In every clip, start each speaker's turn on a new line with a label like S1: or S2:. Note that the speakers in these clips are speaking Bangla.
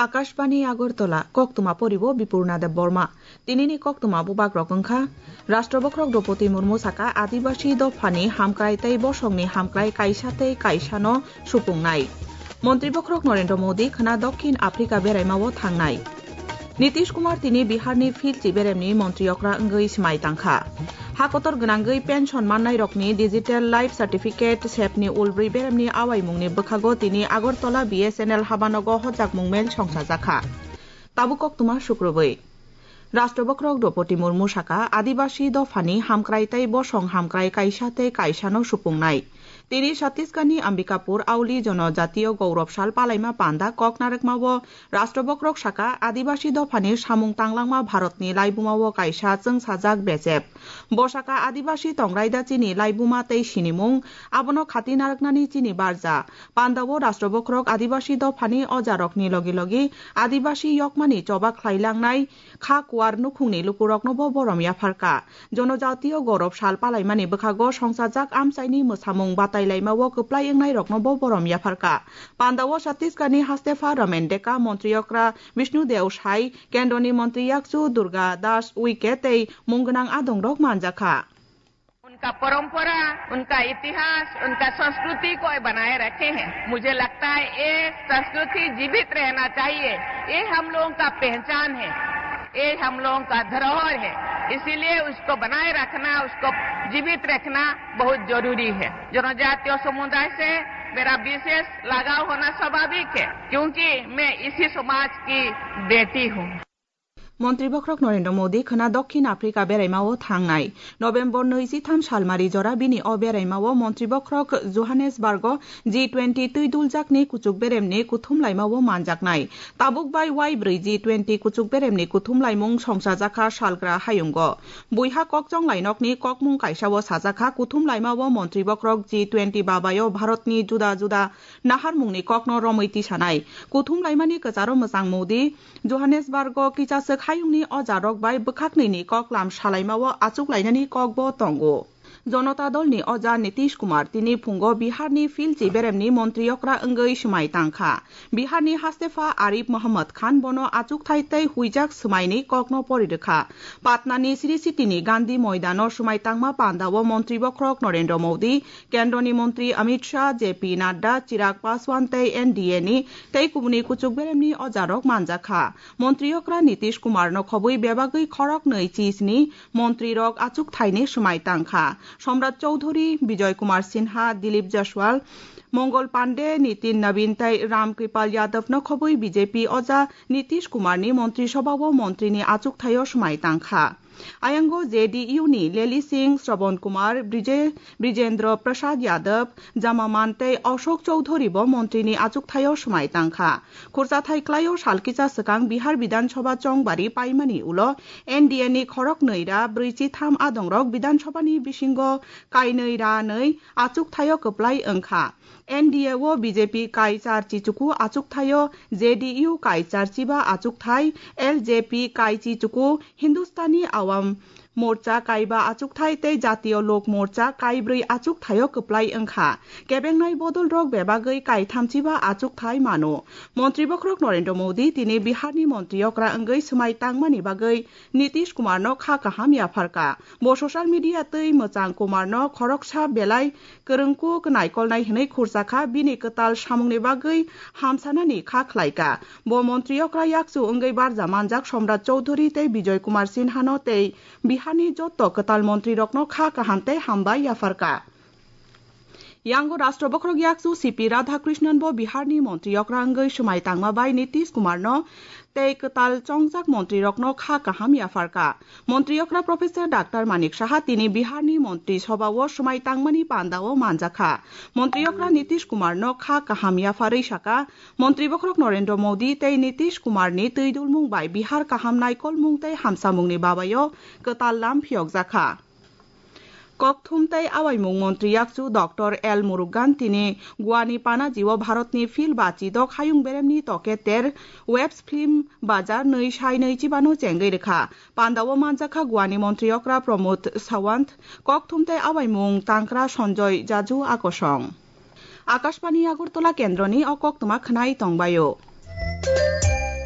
S1: আকাশবাণী আগরতলা কক্তমা পরিব বিপূর্ণাদেব বর্মা তিনিনি কক্তমা বুবাক রকংখা রাষ্ট্রবক্রক দ্রৌপদী মুর্মু সাকা আদিবাসী দফানি হামক্রাইতাই বসংনি হামক্রাই কাইসাতেই কাইসানো সুপুংনাই মন্ত্রীবক্রক নরেন্দ্র মোদী খনা দক্ষিণ আফ্রিকা বেরাইমাও থাংনাই নীতিশ কুমার তিনি বিহারনি ফিলচি বেরেমনি মন্ত্রীয়করা अंगै सिमाय तांखा हाकतर गनांगै पेन्सन माननाय रकनि डिजिटेल लाइफ सार्टिफिकेट सेपनि उलब्रै बेरेमनि आवायमुंनि बोखागो तिनि আগরতলা BSNL हाबानगो हजाक मुंमेल संसाजाखा ताबुकक तुमा शुक्रबै राष्ट्रबक्रक द्रौपदী मुर्मु साका आदिबासी दफानि हामक्राइताय बसं हामक्राय काइसाते काइसानो सुपुंनाय তিনি ছত্তিশগড়নি অম্বিকাপুর আউলি জনজাতীয় গৌরবশাল পালাইমা পান্দা ককনারেকমাও রাষ্ট্রবক্রক শাখা আদিবাসী দফানি সামুং তাংলাংমা ভারতনি লাইবুমাও কাইসা जोंसाजाक बेजेब बसाका आदिबासी तंग्राइदा चिनि लाइबुमा तै सिनिमुं आबनो खाति नारकनानि चिनि बारजा पान्दावो राष्ट्रबक्रक आदिबासी दफानि अजारकनि लगे लगे आदिबासी यकमानि चबाक ख्लाइलांनाय खा कुवार नुखुंनि लुकुरकनबो बरमिया फारका जनजातीय गौरबशाल पालाइमानि बोखागो संसाजाक आमसाइनि मोसामुं बाताइलाइमावो कप्लाय एंनाय रकनबो बरमिया फारका पान्दावो छत्तीसगढ़नि हास्तेफा रमेनडेका मन्त्रियकरा विष्णुदेव साई केन्द्रनि मन्त्री याक्सु दुर्गा दास उइके तै मुंगनां आदंरक मानजाखा
S2: उनका परंपरा, उनका इतिहास, उनका संस्कृति को बनाए रखे हैं। मुझे लगता है ये संस्कृति जीवित रहना चाहिए। ये हम लोगों का पहचान है, ये हम लोगों का धरोहर है। इसीलिए उसको बनाए रखना, उसको जीवित रखना बहुत जरूरी है। जनजातीय समुदाय से मेरा विशेष लगाव होना स्वाभाविक है, क्योंकि मैं इसी समाज की बेटी हूँ।
S1: মন্ত্রীবক্রক নরেন্দ্র মোদী খনা দক্ষিণ আফ্রিকা বেরাইমাও থাংনাই নভেম্বর 23 সালমারি জরা বিনি অ বেরাইমাও মন্ত্রীবক্রক জোহানেসবার্গ G20 তুইদুলজাকনি কুচুক বেরেমনি কুথুমলাইমাও মানজাকনাই তাবুক বাই वाई 4 G20 কুচুক বেরেমনি কুথুমলাইমুং সংসাজাখা সালগ্রা হায়ুঙ্গ বইহা ককজং লাইনকনি ককমুং কাইসাও সাজাখা কুথুমলাইমাও মন্ত্রীবক্রক G20 বাবাयो भारतनि जुदा जुदा नाहारमुंनि ककनो रमैति सानाय कुथुमलाइमानि कचारो मोजां मोदी जहानेसबार्ग किचासो हायुंनि अजारक बाय बोखाकनैनि ककलाम सालाइमावो आचुकलाइनानि ककबो तंगो जनता दलनि अजा नीतीश कुमार तिनि फुंगो बिहारनि फिलचि बेरेमनि मन्त्रियकरा अंगै सिमाय तांखा बिहारनि हास्तेफा आरिफ मोहम्मद खान बनो आचुक थाइतै हुइजाक समायनि ककनो परिरेखा पाटनानि श्री सिटीनि गांधी मैदानो सुमाय तांमा पान्दावो मन्त्रिबक्रक नरेंद्र मोदी केन्द्रनि मन्त्री अमित शाह JP नाड्डा चिराग पासवान तै NDA नि तै कुबुनि कुचुक बेरेमनि अजारक मानजाखा मन्त्रियकरा नीतीश कुमार नखबै बेबागै खरक नै चिजनि मन्त्रिरक आचुक थाइनि सुमाय तांखा सम्राट चौधरी विजय कुमार सिन्हा दिलीप जायसवाल मंगल पांडे नितिन नवीन तै राम कृपाल यादव नखबै बीजेपी अजा नीतीश कुमारनि मन्त्रिसभाव मन्त्रिनि आचुक थायो सुमाय तांखा आयंगो JDU नि लेली सिंह श्रवण कुमार ब्रिजेन्द्र प्रसाद यादव जामामान तै अशोक चौधरी बो मन्त्रिनि आचुक थायो सुमाय तांखा खुरसा थाइक्लायो सालकिचा सकां बिहार विधानसभा चंगबारि पाइमानि उलो NDA नि खरक नैरा 43 आदंरक विधानसभानि बिसिंग काइनैरा नै आचुक थायो कप्लाय ओंखा NDA वो बीजेपी काई 4 चिचुकु आचुक थायो JDU काई 4 चिबा आचुक थाय LJP काई चिचुकु हिंदुस्तानी आवाम मोर्चा काइबा आचुक थाय तै जातीय लोक मोर्चा काई 4 आचुक थायो कप्लाय ओंखा केबेंनाय बदल रक बेबागै काई 3 चिबा आचुक थाय मानो मन्त्रीबक्रक नरेंद्र मोदी तिनि बिहारनि मन्त्रियकरा अंगै समाय तांमानि बागै नीतीश कुमारनो खा काहाम याफारका बो सोशल मीडिया तै मोजां कुमारनो खरकसा बेलाय करंकु नायकलनाय हनै खुरसाखा बिनि कताल सामुंनि बागै हामसानानि खा खलायका बो मन्त्रियकरा याक्सु अंगै बारजा मानजाक सम्राट चौधरी तै विजय कुमार सिन्हानो तै बिहारनि जत्त कताल मन्त्री रकनो खा काहान्ते हामबाय याफारका यांगो राष्ट्रबक्रक याक्सु CP राधाकृष्णन बो बिहारनि मन्त्रियकरा अंगै समाय तांमाबाय नीतीश कुमारनो तै कताल चंगजाक मन्त्री रकनो खा काहाम याफारका मन्त्रियकरा प्रोफेसर डाक्टर मानिक साहा तिनि बिहारनि मन्त्री सभावो समाय तांमानि पान्दावो मानजाखा मन्त्रियकरा नीतीश कुमारनो खा काहाम याफारै साका मन्त्रिबक्रक नरेंद्र मोदी तै नीतीश कुमारनि तैदुलमुं बाय बिहार काहाम नायकल मुं तै हामसामुंनि बाबायो कताल लाम फियकजाखा ककथुम तै आवायमुं मन्त्री याक्सु डॉक्टर एल मुरुगान तिनि गुवानि पानाजिओ भारतनि फिल बाचिदक हायुं बेरेमनि तके तेर वेब्स फिल्म बाजार नै साय नै चिबानो चेंगै रेखा पान्दावो मानजाखा गुवानि मन्त्रियकरा प्रमोद सावंत ककथुम तै आवायमुं तांक्रा सञ्जय जाजु आकसं आकाशवाणी আগরতলা কেন্দ্রনি অকক্তমা খনাই তংবায়ো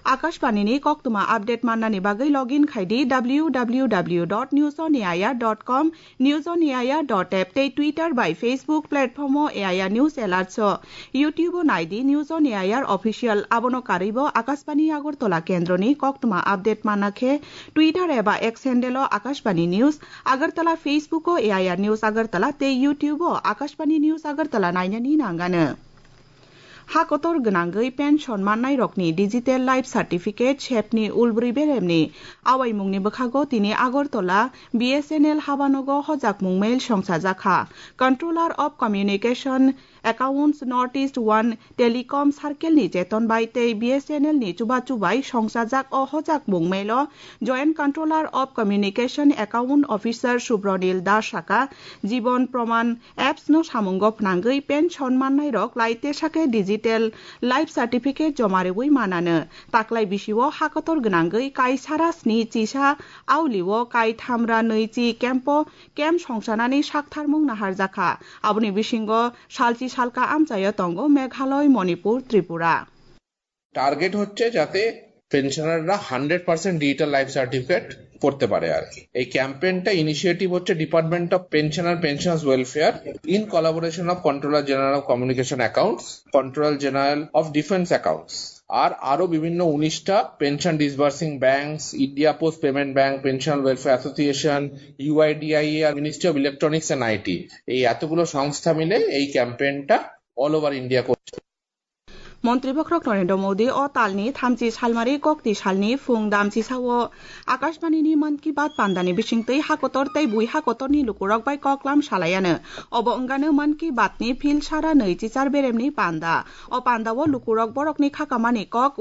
S1: आकाशवाणीनि कक्तुमा आपडेट माननानि बागै लगइन खायदि www.newsoneaya.com newsoneaya.app tei Twitter by Facebook platform eaya news alerts YouTube naidi newsoneaya official abono karibo Akashbani Agartala kendroni koktumma update manakhe Twitter eba X handle Akashbani News Agartala Facebook eaya news Agartala tei YouTube Akashbani News Agartala nainani nangano हाकतर गोनांगै पेन्सन माननाय रकनि डिजिटेल लाइफ सार्टिफिकेट शेपनि उलब्रै बेरेमनि आवायमुंनि बोखागो दिनै आगरतला BSNL हाबानगो हजाक मुंमेल संसाजाखा controller of communication accounts north east 1 telecom सार्केलनि जेतन बायतै BSNL नि चुबाचुबाय संसाजाक हजाक मुंमेल joint controller of communication account officer Subhranil Das साका जीवन प्रमाण एप्स नो सामुंगो फनांगै पेन्सन माननाय रक लाइटे साके डिजिटेल लाइफ सार्टिफिकेट जमारेवै मानानो ताक्लाय बिसिवो हाकतर गोनांगै काय सारा स्नि चिसा आवलिवो काय थामरा नैचि केम्प संसानानै साकथारमुं नाहार जाखा आबुनि बिसिंगो सालचि सालका आमचायो तंगो मेघालय मणिपुर त्रिपुरा
S3: টার্গেট হচ্ছে যাতে পেনশনাররা 100% ডিজিটাল লাইফ সার্টিফিকেট করতে পারে আর কি এই ক্যাম্পেইনটা ইনিশিয়েটিভ হচ্ছে department of pension and pensioners welfare in collaboration of controller general of communication accounts controller general of defence accounts আর আরো বিভিন্ন 19টা pension disbursing banks India post payment bank pension welfare association UIDIA আর ministry of electronics and IT এই এতগুলো সংস্থা মিলে এই ক্যাম্পেইনটা অল ওভার ইন্ডিয়া করছে
S1: मन्त्री बख्रक नरेन्द्र मोदी अ तालनि 30 सालमारि कक्ति सालनि फुं दामचि सावो आकाशवाणीनि मन की बात पान्दानि बिसिंतै हाकतर तै बुइ हाकतरनि लुकुरक बाय कक्लाम सालायानो अब अंगानो मन की बातनि फिल सारा नैचि चार बेरेमनि पान्दा अ पान्दावो लुकुरक बरकनि खाकामानि कक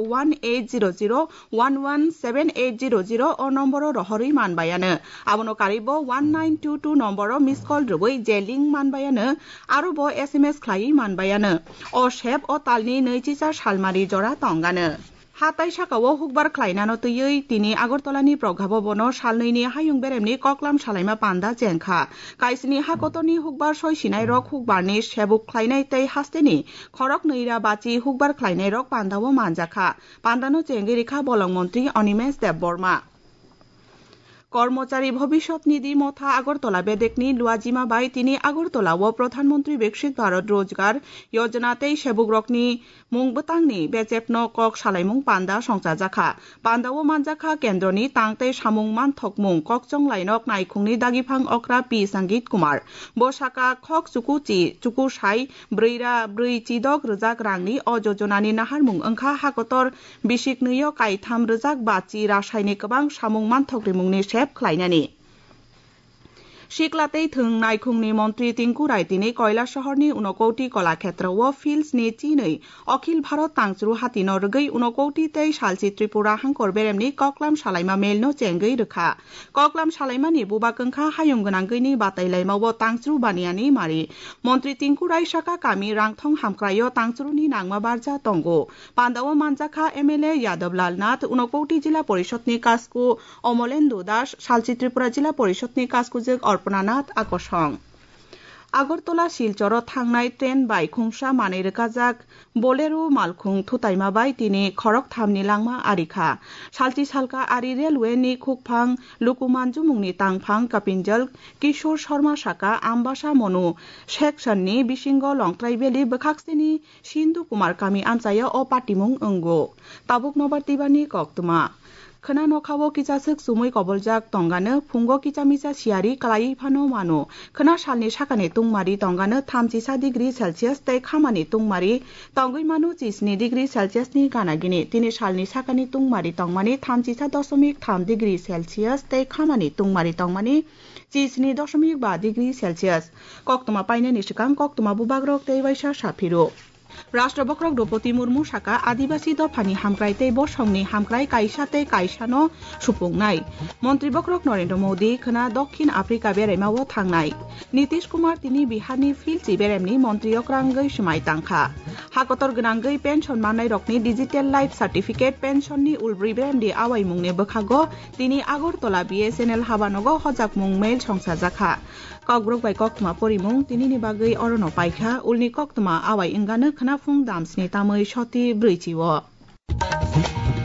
S1: 1800117800 अ नम्बर रहरै मानबायानो आबनो कारिबो 1922 नम्बर मिस कल रुबै जे लिंक मानबायानो आरोबो SMS ख्लायै मानबायानो अ शेप अ तालनि नैचि सालमारि जरा तंगानो हाताय साकावो हुकबार ख्लायनानो तैयै तिनि आगरतलानि प्रभाव बनो सालनैनि हायुं बेरेमनि कक्लाम सालायमा पान्दा जेंखा काइसनि हाकतनि हुकबार सयसिनाय रक हुकबारनि सेबुक ख्लायनाय तै हास्तेनि खरक नैरा बाचि हुकबार ख्लायनाय रक पान्दावो मानजाखा पान्दानो जेंगि रेखा बलं मन्त्री अनिमेश देबबर्मा कर्मचारी भविष्यत निधि मथा आगरतला बेदेकनि लुआजिमा बाय तिनि आगरतलाव प्रधानमन्त्री विकसित भारत रोजगार योजना तै सेबुग्रकनि मुंबतांनि बेजेपनो कक सालायमुं पान्दा संसाजाखा पान्दावो मानजाखा केन्द्रनि तांतै सामुं मानथकमुं ककजं लाइनक नायखुंनि दागिफां अक्रा पि संगीत कुमार बसाका खक चुकु साइ ब्रैरा ब्रै चिदक रोजाक रांनि अ योजनानि नाहारमुं ओंखा हाकतर बिसिक नैयो कायथाम रोजाक बाचि रासायनिक गोबां सामुं मानथकरिमुंनि ख्लायनानि सिक्लातै थों नायखुंनि मन्त्री टिंकु राय दिनै कयला शहरनि उनकौटी कलाक्षेत्रआव फिल्ड्सनि चिनै अखिल भारत तांचुरु हातिनो रगै उनकौटी तै सालचि त्रिपुरा हांकर बेरेमनि कक्लाम सालायमा मेलनो चेंगै रोखा कक्लाम सालायमानि बुबाकंखा हायुं गोनांगैनि बातायलायमाव तांचुरु बानियानि मारि मन्त्री टिंकु राय साका कामि रांथं हामक्रायो तांचुरुनि नांमा बारजा तंगो पान्दाव मानजाखा MLA यादवलाल नाथ उनकौटी जिल्ला परिषदनि कास्कु अमलेन्दु दास सालचि त्रिपुरा जिल्ला परिषदनि कास्कुजोग अर्पणानाथ आकर्षण आगरतला शिलचर थांनाय ट्रेन बायखुंसा मानै रोखाजाक बोलेरो मालखुं थुतायमा बाय दिनै खरक थामनि लांमा आरिखा सालचि सालका आरि रेलवेनि खुकफां लुकुमानजु मुंनि तांफां कपिनजल किशोर शर्मा साका आम्बासा मनु सेक्सननि बिसिंग लंथ्राय बेलि बोखाक्सेनि सिन्धु कुमार कामि आमचायो अ पाटिमुं अंगो ताबुक नबारतिबानि कक्तुमा खोना नखावो किचासक सुमै कबलजाक तंगानो फुंगो किचामिचा सियारि कलाई फानो मानो खोना सालनि साकानि तुंमारि तंगानो 37 डिग्री सेल्सियास तै खामानि तुंमारि तंगै मानो 27 डिग्री सेल्सियासनि गानागिनि तिनि सालनि साकानि तुंमारि तंमानि 37.3 डिग्री सेल्सियास तै खामानि तुंमारि तंमानि 27.5 डिग्री सेल्सियास कक्तमा पाइनानि सिगां कक्तमा बुबाग्रक तै वैसा साफिरो राष्ट्र बख्रक द्रौपदी मुर्मु साका आदिवासी दफानि हामक्रायतै बसंनि हामक्राय कायसातै कायसानो सुफुंनाय मन्त्री बख्रक नरेन्द्र मोदी खोना दक्षिण आफ्रिका बेरायमाव थांनाय नीतीश कुमार तिनि बिहारनि फिल्डसि बेरेमनि मन्त्री अक्रांगै समाय तांखा हाकतर गोनांगै पेन्सन माननाय रकनि डिजिटेल लाइफ सार्टिफिकेट पेन्सननि उलब्रै बेरेमनि आवाय मुंनि बोखागो तिनि आगरतला BSNL हाबानगो हजाक मुं मेल संसाजाखा ककब्रक बाय कक्तमा परिमुं तिनिनि बागै अरन पाइखा उलनि कक्तमा आवाय इंगानो खोना फुं दामस्नि तामै सति ब्रैचिव